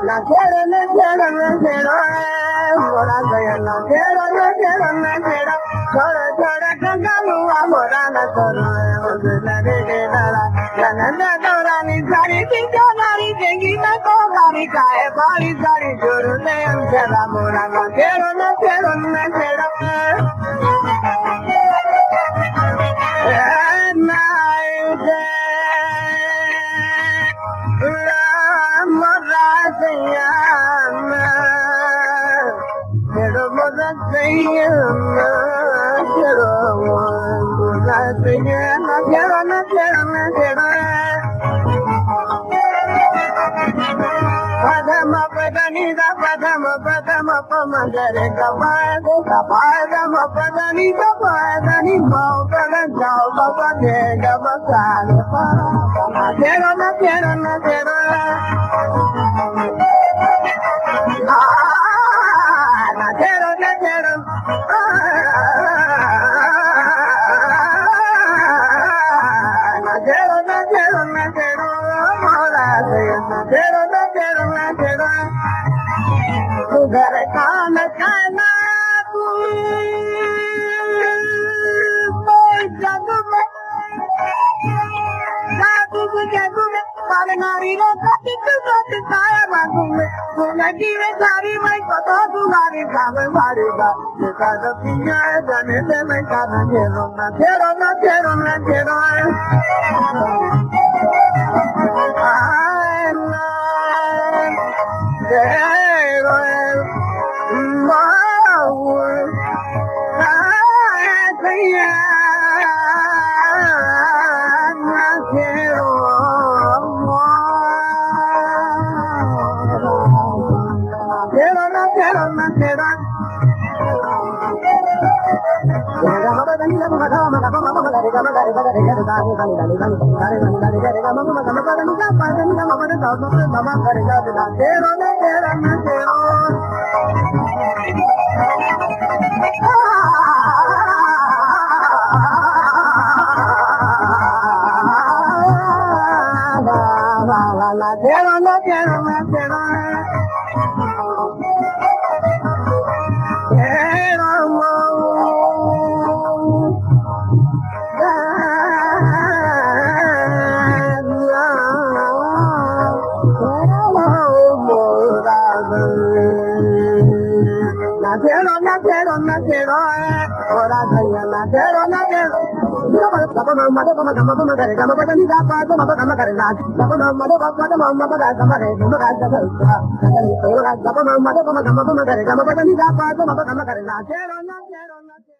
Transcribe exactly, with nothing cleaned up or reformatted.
La quiero, la quiero, la quiero, mora soy la quiero, la quiero, la quiero. Chora, chora, cangalu, amora na chora, la de de la la. La na na chora ni sari, tinjo nari, tengi na ko nari, kae bali sari, choro le amchela, mora la quiero, la quiero, la quiero. At night, Padama Padani da Padama Padama Pamadare Kapade Kapadama Padani da Padani Padan Jao Babade Gabasane Para Tera na Tera na Tera Ah na Tera na Tera Na Tera na Tera na Tera Mola na Tera na Tera na Tera Udhar kana kana tu Moi jadu me Jadu me jadu me Pare nari ro kati tu kati kaya bangu me Punagi me sari mai koto tu nari kame mari ba Jika da pinya jane te me kana jero na jero na jero na jero Kama